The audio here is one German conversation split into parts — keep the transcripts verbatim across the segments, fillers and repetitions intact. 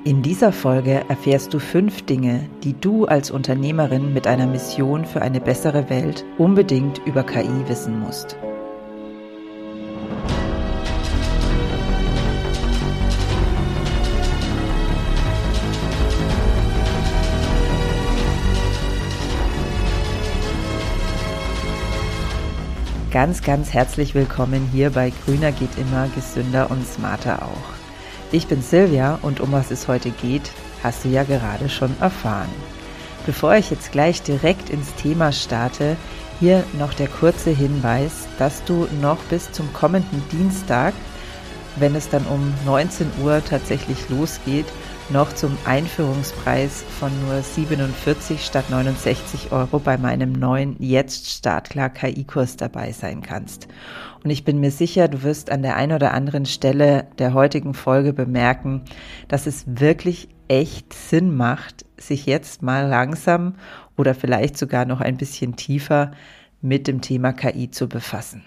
In dieser Folge erfährst du fünf Dinge, die du als Unternehmerin mit einer Mission für eine bessere Welt unbedingt über K I wissen musst. Ganz, ganz herzlich willkommen hier bei Grüner geht immer, gesünder und smarter auch. Ich bin Silvia und um was es heute geht, hast du ja gerade schon erfahren. Bevor ich jetzt gleich direkt ins Thema starte, hier noch der kurze Hinweis, dass du noch bis zum kommenden Dienstag, wenn es dann um neunzehn Uhr tatsächlich losgeht, noch zum Einführungspreis von nur siebenundvierzig statt neunundsechzig Euro bei meinem neuen Jetzt Startklar K I-Kurs dabei sein kannst. Und ich bin mir sicher, du wirst an der einen oder anderen Stelle der heutigen Folge bemerken, dass es wirklich echt Sinn macht, sich jetzt mal langsam oder vielleicht sogar noch ein bisschen tiefer mit dem Thema K I zu befassen.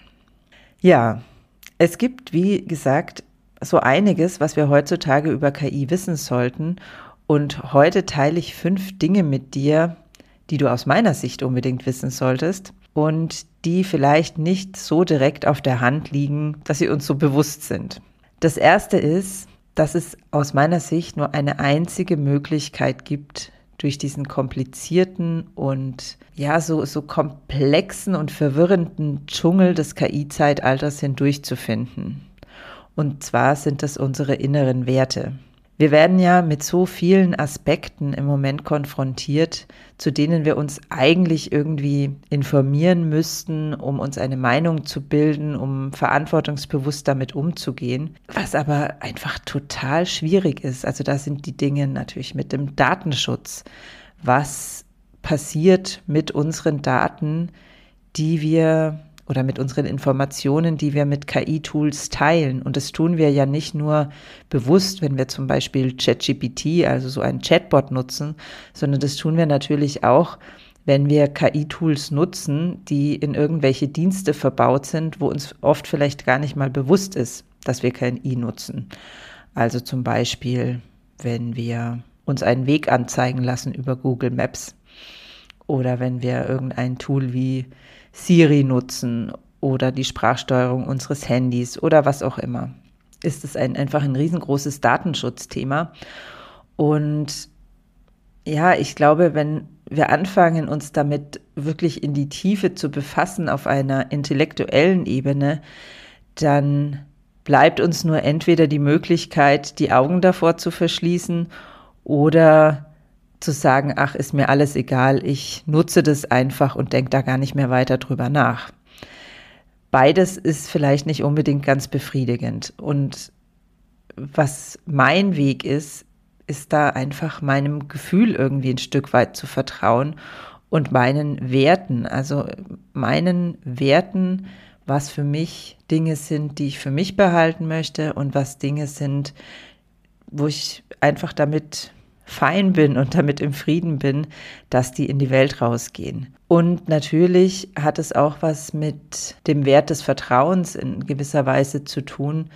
Ja, es gibt, wie gesagt, so einiges, was wir heutzutage über K I wissen sollten. Und heute teile ich fünf Dinge mit dir, die du aus meiner Sicht unbedingt wissen solltest und die vielleicht nicht so direkt auf der Hand liegen, dass sie uns so bewusst sind. Das erste ist, dass es aus meiner Sicht nur eine einzige Möglichkeit gibt, durch diesen komplizierten und ja so, so komplexen und verwirrenden Dschungel des K I-Zeitalters hindurchzufinden. Und zwar sind das unsere inneren Werte. Wir werden ja mit so vielen Aspekten im Moment konfrontiert, zu denen wir uns eigentlich irgendwie informieren müssten, um uns eine Meinung zu bilden, um verantwortungsbewusst damit umzugehen, was aber einfach total schwierig ist. Also da sind die Dinge natürlich mit dem Datenschutz. Was passiert mit unseren Daten, die wir oder mit unseren Informationen, die wir mit K I-Tools teilen. Und das tun wir ja nicht nur bewusst, wenn wir zum Beispiel ChatGPT, also so einen Chatbot nutzen, sondern das tun wir natürlich auch, wenn wir K I-Tools nutzen, die in irgendwelche Dienste verbaut sind, wo uns oft vielleicht gar nicht mal bewusst ist, dass wir K I nutzen. Also zum Beispiel, wenn wir uns einen Weg anzeigen lassen über Google Maps oder wenn wir irgendein Tool wie Siri nutzen oder die Sprachsteuerung unseres Handys oder was auch immer, ist es ein, einfach ein riesengroßes Datenschutzthema. Und ja, ich glaube, wenn wir anfangen, uns damit wirklich in die Tiefe zu befassen auf einer intellektuellen Ebene, dann bleibt uns nur entweder die Möglichkeit, die Augen davor zu verschließen oder zu sagen, ach, ist mir alles egal, ich nutze das einfach und denke da gar nicht mehr weiter drüber nach. Beides ist vielleicht nicht unbedingt ganz befriedigend. Und was mein Weg ist, ist da einfach meinem Gefühl irgendwie ein Stück weit zu vertrauen und meinen Werten, also meinen Werten, was für mich Dinge sind, die ich für mich behalten möchte und was Dinge sind, wo ich einfach damit fein bin und damit im Frieden bin, dass die in die Welt rausgehen. Und natürlich hat es auch was mit dem Wert des Vertrauens in gewisser Weise zu tun,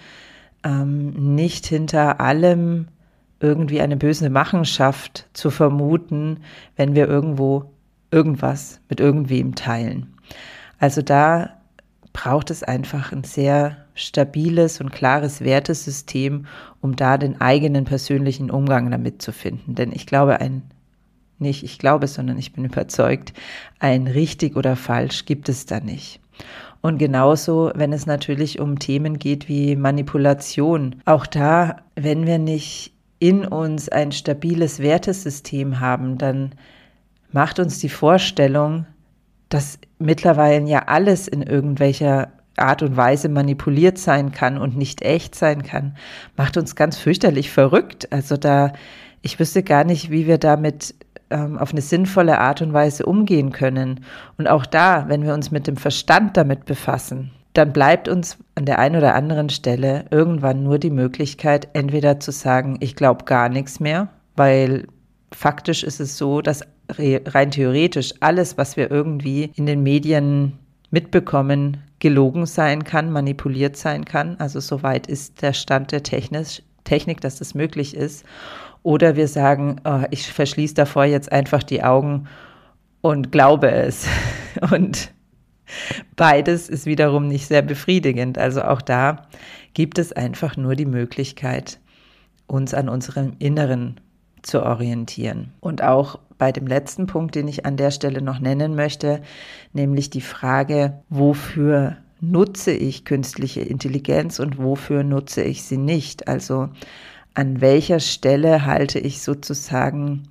ähm, nicht hinter allem irgendwie eine böse Machenschaft zu vermuten, wenn wir irgendwo irgendwas mit irgendwem teilen. Also da braucht es einfach ein sehr stabiles und klares Wertesystem, um da den eigenen persönlichen Umgang damit zu finden. Denn ich glaube, ein, nicht ich glaube, sondern ich bin überzeugt, ein richtig oder falsch gibt es da nicht. Und genauso, wenn es natürlich um Themen geht wie Manipulation. Auch da, wenn wir nicht in uns ein stabiles Wertesystem haben, dann macht uns die Vorstellung, dass mittlerweile ja alles in irgendwelcher Art und Weise manipuliert sein kann und nicht echt sein kann, macht uns ganz fürchterlich verrückt. Also da, ich wüsste gar nicht, wie wir damit ähm, auf eine sinnvolle Art und Weise umgehen können. Und auch da, wenn wir uns mit dem Verstand damit befassen, dann bleibt uns an der einen oder anderen Stelle irgendwann nur die Möglichkeit, entweder zu sagen, ich glaube gar nichts mehr, weil faktisch ist es so, dass rein theoretisch alles, was wir irgendwie in den Medien mitbekommen, gelogen sein kann, manipuliert sein kann. Also soweit ist der Stand der Technik, Technik, dass das möglich ist. Oder wir sagen, oh, ich verschließe davor jetzt einfach die Augen und glaube es. Und beides ist wiederum nicht sehr befriedigend. Also auch da gibt es einfach nur die Möglichkeit, uns an unserem Inneren zu orientieren. Und auch bei dem letzten Punkt, den ich an der Stelle noch nennen möchte, nämlich die Frage, wofür nutze ich künstliche Intelligenz und wofür nutze ich sie nicht? Also an welcher Stelle halte ich sozusagen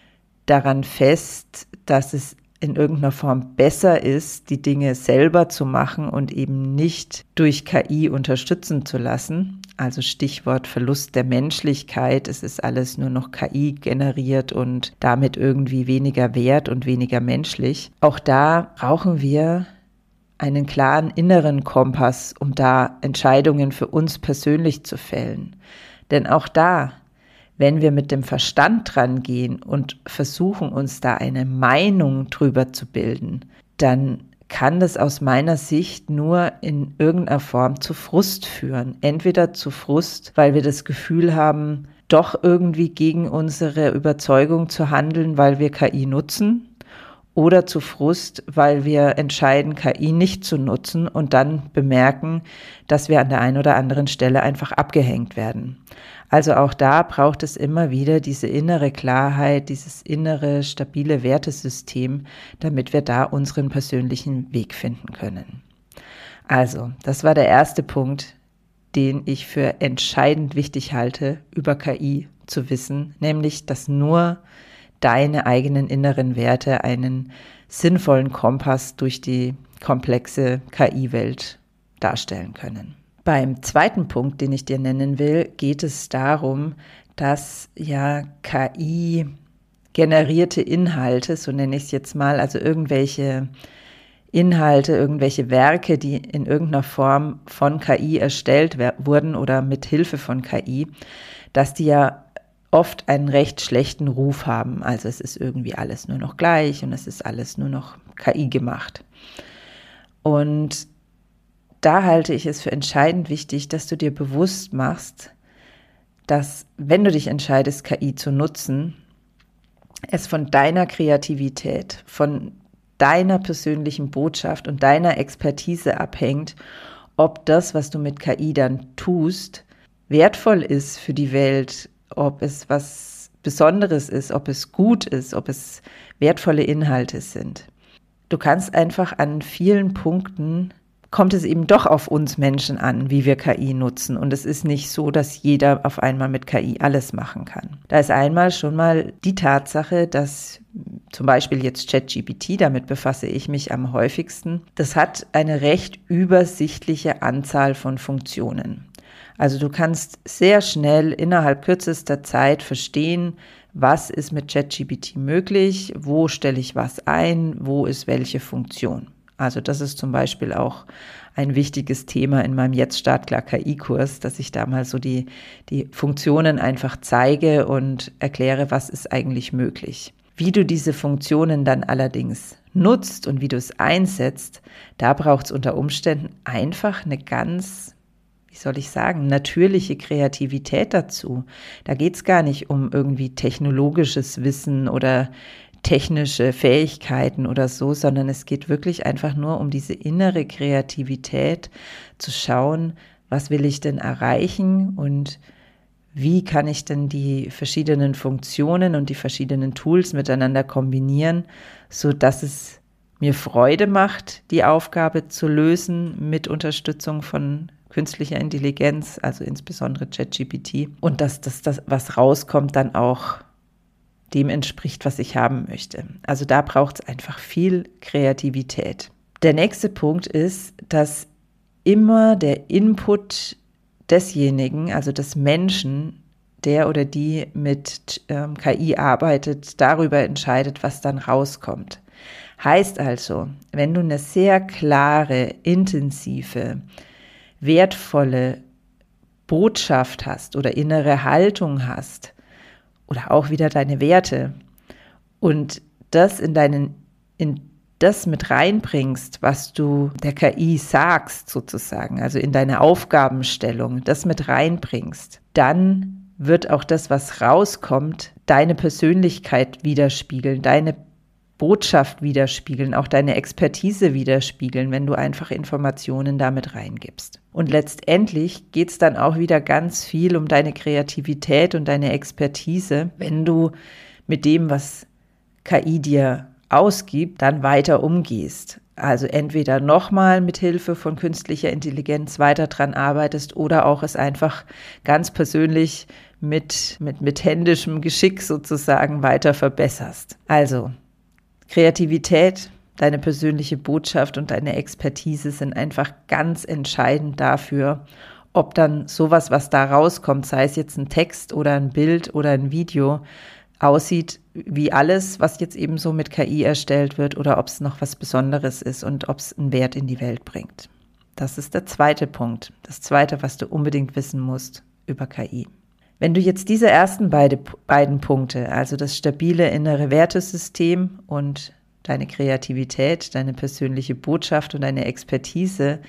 daran fest, dass es in irgendeiner Form besser ist, die Dinge selber zu machen und eben nicht durch K I unterstützen zu lassen. Also Stichwort Verlust der Menschlichkeit. Es ist alles nur noch K I generiert und damit irgendwie weniger wert und weniger menschlich. Auch da brauchen wir einen klaren inneren Kompass, um da Entscheidungen für uns persönlich zu fällen. Denn auch da, wenn wir mit dem Verstand dran gehen und versuchen, uns da eine Meinung drüber zu bilden, dann kann das aus meiner Sicht nur in irgendeiner Form zu Frust führen. Entweder zu Frust, weil wir das Gefühl haben, doch irgendwie gegen unsere Überzeugung zu handeln, weil wir K I nutzen, oder zu Frust, weil wir entscheiden, K I nicht zu nutzen und dann bemerken, dass wir an der einen oder anderen Stelle einfach abgehängt werden. Also auch da braucht es immer wieder diese innere Klarheit, dieses innere, stabile Wertesystem, damit wir da unseren persönlichen Weg finden können. Also, das war der erste Punkt, den ich für entscheidend wichtig halte, über K I zu wissen, nämlich, dass nur deine eigenen inneren Werte einen sinnvollen Kompass durch die komplexe K I-Welt darstellen können. Beim zweiten Punkt, den ich dir nennen will, geht es darum, dass ja K I-generierte Inhalte, so nenne ich es jetzt mal, also irgendwelche Inhalte, irgendwelche Werke, die in irgendeiner Form von K I erstellt wurden oder mit Hilfe von K I, dass die ja oft einen recht schlechten Ruf haben. Also es ist irgendwie alles nur noch gleich und es ist alles nur noch K I gemacht. Und da halte ich es für entscheidend wichtig, dass du dir bewusst machst, dass, wenn du dich entscheidest, K I zu nutzen, es von deiner Kreativität, von deiner persönlichen Botschaft und deiner Expertise abhängt, ob das, was du mit K I dann tust, wertvoll ist für die Welt, ob es was Besonderes ist, ob es gut ist, ob es wertvolle Inhalte sind. Du kannst einfach an vielen Punkten, kommt es eben doch auf uns Menschen an, wie wir K I nutzen. Und es ist nicht so, dass jeder auf einmal mit K I alles machen kann. Da ist einmal schon mal die Tatsache, dass zum Beispiel jetzt ChatGPT, damit befasse ich mich am häufigsten, das hat eine recht übersichtliche Anzahl von Funktionen. Also du kannst sehr schnell innerhalb kürzester Zeit verstehen, was ist mit ChatGPT möglich, wo stelle ich was ein, wo ist welche Funktion. Also das ist zum Beispiel auch ein wichtiges Thema in meinem Jetzt Startklar K I-Kurs, dass ich da mal so die, die Funktionen einfach zeige und erkläre, was ist eigentlich möglich. Wie du diese Funktionen dann allerdings nutzt und wie du es einsetzt, da braucht es unter Umständen einfach eine ganz, wie soll ich sagen, natürliche Kreativität dazu. Da geht es gar nicht um irgendwie technologisches Wissen oder technische Fähigkeiten oder so, sondern es geht wirklich einfach nur um diese innere Kreativität, zu schauen, was will ich denn erreichen und wie kann ich denn die verschiedenen Funktionen und die verschiedenen Tools miteinander kombinieren, so dass es mir Freude macht, die Aufgabe zu lösen mit Unterstützung von künstlicher Intelligenz, also insbesondere ChatGPT, und dass das, das, was rauskommt, dann auch dem entspricht, was ich haben möchte. Also da braucht es einfach viel Kreativität. Der nächste Punkt ist, dass immer der Input desjenigen, also des Menschen, der oder die mit ähm, K I arbeitet, darüber entscheidet, was dann rauskommt. Heißt also, wenn du eine sehr klare, intensive, wertvolle Botschaft hast oder innere Haltung hast, oder auch wieder deine Werte und das in deinen, in das mit reinbringst, was du der K I sagst sozusagen, also in deine Aufgabenstellung, das mit reinbringst, dann wird auch das, was rauskommt, deine Persönlichkeit widerspiegeln, deine Botschaft widerspiegeln, auch deine Expertise widerspiegeln, wenn du einfach Informationen damit reingibst. Und letztendlich geht es dann auch wieder ganz viel um deine Kreativität und deine Expertise, wenn du mit dem, was K I dir ausgibt, dann weiter umgehst. Also entweder nochmal mit Hilfe von künstlicher Intelligenz weiter dran arbeitest oder auch es einfach ganz persönlich mit, mit, mit händischem Geschick sozusagen weiter verbesserst. Also Kreativität, deine persönliche Botschaft und deine Expertise sind einfach ganz entscheidend dafür, ob dann sowas, was da rauskommt, sei es jetzt ein Text oder ein Bild oder ein Video, aussieht wie alles, was jetzt eben so mit K I erstellt wird oder ob es noch was Besonderes ist und ob es einen Wert in die Welt bringt. Das ist der zweite Punkt. Das zweite, was du unbedingt wissen musst über K I. Wenn du jetzt diese ersten beide, beiden Punkte, also das stabile innere Wertesystem und deine Kreativität, deine persönliche Botschaft und deine Expertise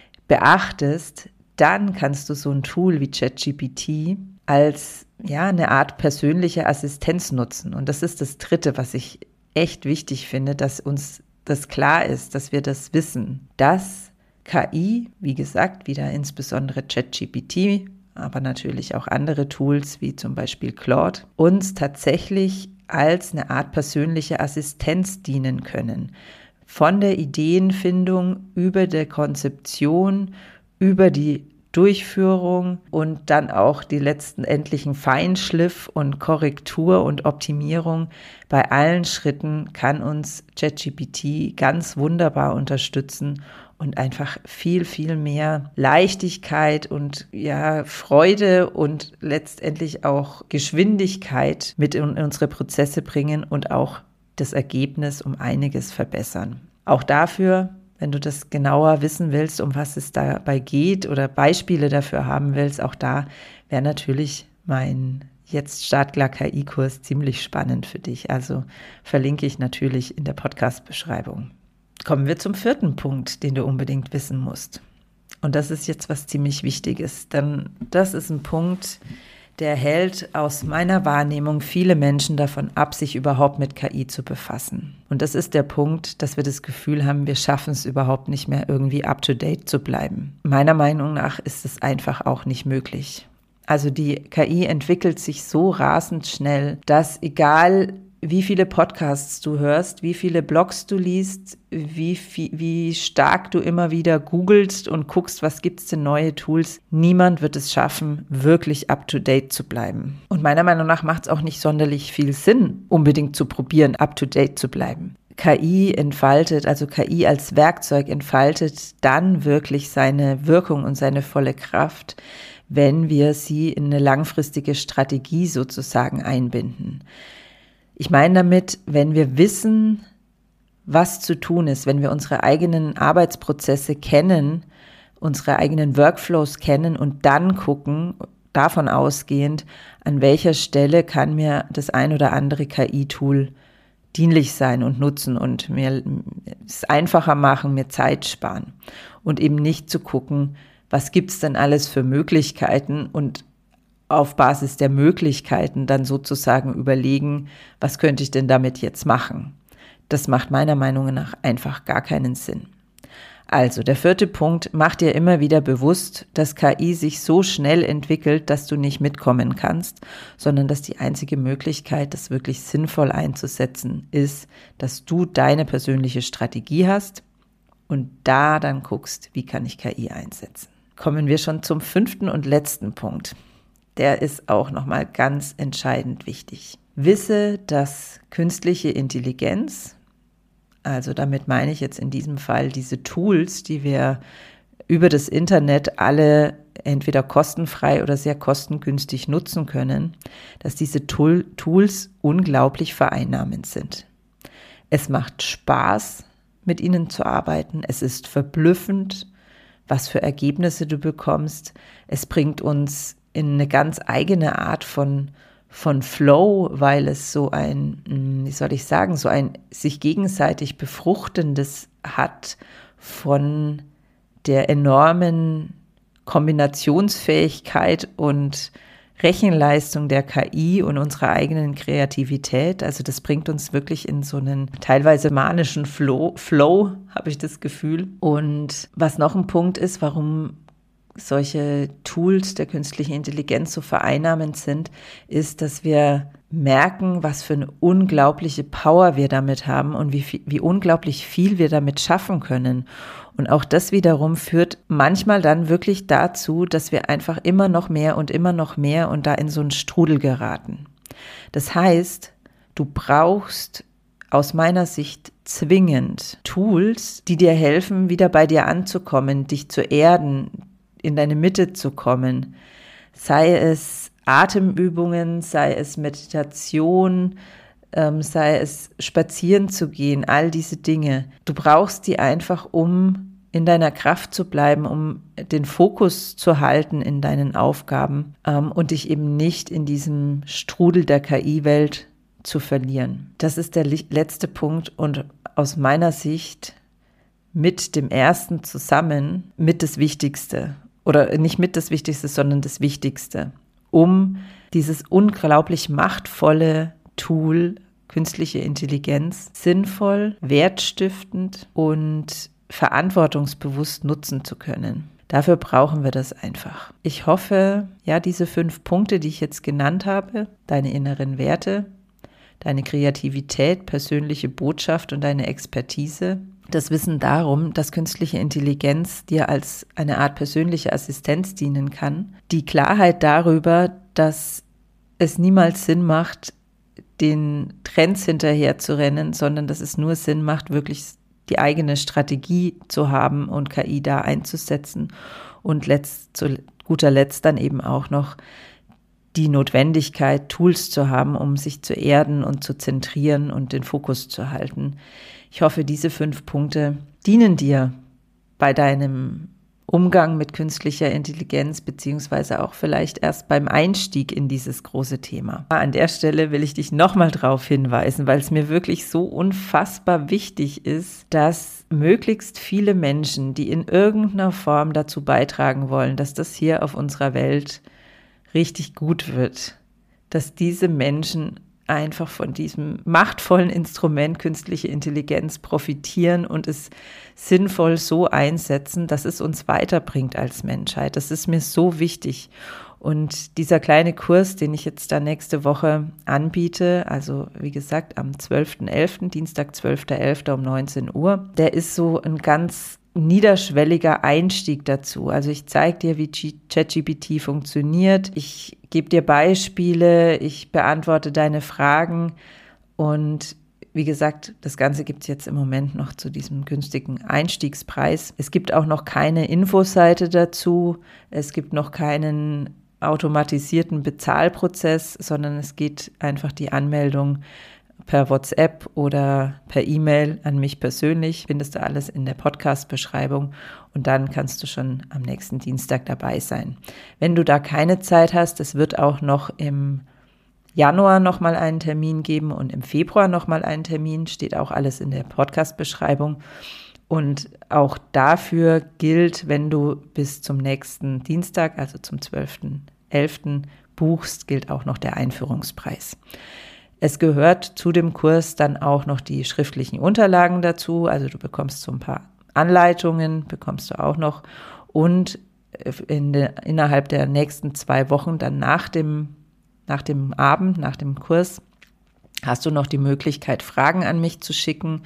beachtest, dann kannst du so ein Tool wie ChatGPT als ja, eine Art persönliche Assistenz nutzen. Und das ist das Dritte, was ich echt wichtig finde, dass uns das klar ist, dass wir das wissen, dass K I, wie gesagt, wieder insbesondere ChatGPT, aber natürlich auch andere Tools wie zum Beispiel Claude, uns tatsächlich als eine Art persönliche Assistenz dienen können. Von der Ideenfindung über die Konzeption, über die Durchführung und dann auch die letzten endlichen Feinschliff und Korrektur und Optimierung. Bei allen Schritten kann uns ChatGPT ganz wunderbar unterstützen und einfach viel, viel mehr Leichtigkeit und ja, Freude und letztendlich auch Geschwindigkeit mit in unsere Prozesse bringen und auch das Ergebnis um einiges verbessern. Auch dafür, wenn du das genauer wissen willst, um was es dabei geht oder Beispiele dafür haben willst, auch da wäre natürlich mein jetzt startklar K I-Kurs ziemlich spannend für dich. Also verlinke ich natürlich in der Podcast-Beschreibung. Kommen wir zum vierten Punkt, den du unbedingt wissen musst. Und das ist jetzt was ziemlich Wichtiges, denn das ist ein Punkt, der hält aus meiner Wahrnehmung viele Menschen davon ab, sich überhaupt mit K I zu befassen. Und das ist der Punkt, dass wir das Gefühl haben, wir schaffen es überhaupt nicht mehr, irgendwie up-to-date zu bleiben. Meiner Meinung nach ist es einfach auch nicht möglich. Also die K I entwickelt sich so rasend schnell, dass egal wie viele Podcasts du hörst, wie viele Blogs du liest, wie, wie, wie stark du immer wieder googelst und guckst, was gibt's denn neue Tools. Niemand wird es schaffen, wirklich up-to-date zu bleiben. Und meiner Meinung nach macht es auch nicht sonderlich viel Sinn, unbedingt zu probieren, up-to-date zu bleiben. K I entfaltet, also K I als Werkzeug entfaltet dann wirklich seine Wirkung und seine volle Kraft, wenn wir sie in eine langfristige Strategie sozusagen einbinden. Ich meine damit, wenn wir wissen, was zu tun ist, wenn wir unsere eigenen Arbeitsprozesse kennen, unsere eigenen Workflows kennen und dann gucken, davon ausgehend, an welcher Stelle kann mir das ein oder andere K I-Tool dienlich sein und nutzen und mir es einfacher machen, mir Zeit sparen und eben nicht zu gucken, was gibt's denn alles für Möglichkeiten und auf Basis der Möglichkeiten dann sozusagen überlegen, was könnte ich denn damit jetzt machen? Das macht meiner Meinung nach einfach gar keinen Sinn. Also der vierte Punkt, mach dir immer wieder bewusst, dass K I sich so schnell entwickelt, dass du nicht mitkommen kannst, sondern dass die einzige Möglichkeit, das wirklich sinnvoll einzusetzen, ist, dass du deine persönliche Strategie hast und da dann guckst, wie kann ich K I einsetzen. Kommen wir schon zum fünften und letzten Punkt. Der ist auch nochmal ganz entscheidend wichtig. Wisse, dass künstliche Intelligenz, also damit meine ich jetzt in diesem Fall diese Tools, die wir über das Internet alle entweder kostenfrei oder sehr kostengünstig nutzen können, dass diese Tool- Tools unglaublich vereinnahmend sind. Es macht Spaß, mit ihnen zu arbeiten. Es ist verblüffend, was für Ergebnisse du bekommst. Es bringt uns in eine ganz eigene Art von, von Flow, weil es so ein, wie soll ich sagen, so ein sich gegenseitig Befruchtendes hat von der enormen Kombinationsfähigkeit und Rechenleistung der K I und unserer eigenen Kreativität. Also das bringt uns wirklich in so einen teilweise manischen Flow, Flow, habe ich das Gefühl. Und was noch ein Punkt ist, warum solche Tools der künstlichen Intelligenz so vereinnahmend sind, ist, dass wir merken, was für eine unglaubliche Power wir damit haben und wie, viel, wie unglaublich viel wir damit schaffen können. Und auch das wiederum führt manchmal dann wirklich dazu, dass wir einfach immer noch mehr und immer noch mehr und da in so einen Strudel geraten. Das heißt, du brauchst aus meiner Sicht zwingend Tools, die dir helfen, wieder bei dir anzukommen, dich zu erden, in deine Mitte zu kommen. Sei es Atemübungen, sei es Meditation, ähm, sei es spazieren zu gehen, all diese Dinge. Du brauchst die einfach, um in deiner Kraft zu bleiben, um den Fokus zu halten in deinen Aufgaben ähm, und dich eben nicht in diesem Strudel der K I-Welt zu verlieren. Das ist der letzte Punkt und aus meiner Sicht mit dem ersten zusammen mit das Wichtigste. Oder nicht mit das Wichtigste, sondern das Wichtigste, um dieses unglaublich machtvolle Tool, künstliche Intelligenz, sinnvoll, wertstiftend und verantwortungsbewusst nutzen zu können. Dafür brauchen wir das einfach. Ich hoffe, ja, diese fünf Punkte, die ich jetzt genannt habe, deine inneren Werte, deine Kreativität, persönliche Botschaft und deine Expertise, das Wissen darum, dass künstliche Intelligenz dir als eine Art persönliche Assistenz dienen kann. Die Klarheit darüber, dass es niemals Sinn macht, den Trends hinterher zu rennen, sondern dass es nur Sinn macht, wirklich die eigene Strategie zu haben und K I da einzusetzen und letzt, zu guter Letzt dann eben auch noch die Notwendigkeit, Tools zu haben, um sich zu erden und zu zentrieren und den Fokus zu halten. Ich hoffe, diese fünf Punkte dienen dir bei deinem Umgang mit künstlicher Intelligenz, beziehungsweise auch vielleicht erst beim Einstieg in dieses große Thema. An der Stelle will ich dich nochmal darauf hinweisen, weil es mir wirklich so unfassbar wichtig ist, dass möglichst viele Menschen, die in irgendeiner Form dazu beitragen wollen, dass das hier auf unserer Welt richtig gut wird, dass diese Menschen einfach von diesem machtvollen Instrument künstliche Intelligenz profitieren und es sinnvoll so einsetzen, dass es uns weiterbringt als Menschheit. Das ist mir so wichtig. Und dieser kleine Kurs, den ich jetzt da nächste Woche anbiete, also wie gesagt am zwölften elften, Dienstag zwölften elften um neunzehn Uhr, der ist so ein ganz niederschwelliger Einstieg dazu. Also ich zeige dir, wie ChatGPT funktioniert. Ich gebe dir Beispiele, ich beantworte deine Fragen und wie gesagt, das Ganze gibt es jetzt im Moment noch zu diesem günstigen Einstiegspreis. Es gibt auch noch keine Infoseite dazu. Es gibt noch keinen automatisierten Bezahlprozess, sondern es geht einfach die Anmeldung per WhatsApp oder per E-Mail an mich persönlich. Findest du alles in der Podcast-Beschreibung und dann kannst du schon am nächsten Dienstag dabei sein. Wenn du da keine Zeit hast, es wird auch noch im Januar nochmal einen Termin geben und im Februar nochmal einen Termin, steht auch alles in der Podcast-Beschreibung. Und auch dafür gilt, wenn du bis zum nächsten Dienstag, also zum zwölften elften buchst, gilt auch noch der Einführungspreis. Es gehört zu dem Kurs dann auch noch die schriftlichen Unterlagen dazu, also du bekommst so ein paar Anleitungen, bekommst du auch noch und in de, innerhalb der nächsten zwei Wochen, dann nach dem, nach dem Abend, nach dem Kurs, hast du noch die Möglichkeit, Fragen an mich zu schicken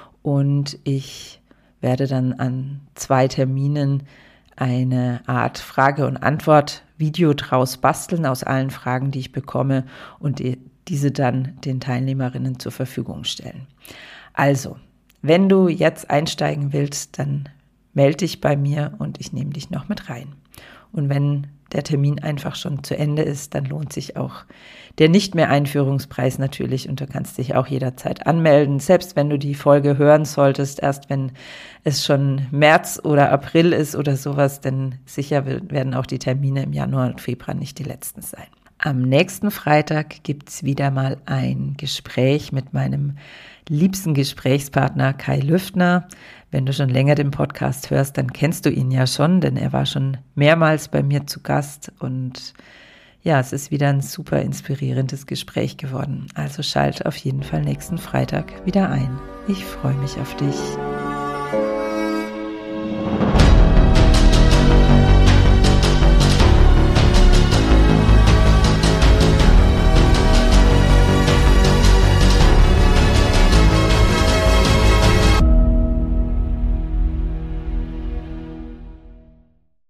und ich werde dann an zwei Terminen eine Art Frage- und Antwort-Video draus basteln aus allen Fragen, die ich bekomme und die diese dann den Teilnehmerinnen zur Verfügung stellen. Also, wenn du jetzt einsteigen willst, dann melde dich bei mir und ich nehme dich noch mit rein. Und wenn der Termin einfach schon zu Ende ist, dann lohnt sich auch der Nicht-mehr-Einführungspreis natürlich und du kannst dich auch jederzeit anmelden, selbst wenn du die Folge hören solltest, erst wenn es schon März oder April ist oder sowas, denn sicher werden auch die Termine im Januar und Februar nicht die letzten sein. Am nächsten Freitag gibt's wieder mal ein Gespräch mit meinem liebsten Gesprächspartner Kai Lüftner. Wenn du schon länger den Podcast hörst, dann kennst du ihn ja schon, denn er war schon mehrmals bei mir zu Gast und Ja, es ist wieder ein super inspirierendes Gespräch geworden. Also schalt auf jeden Fall nächsten Freitag wieder ein. Ich freue mich auf dich.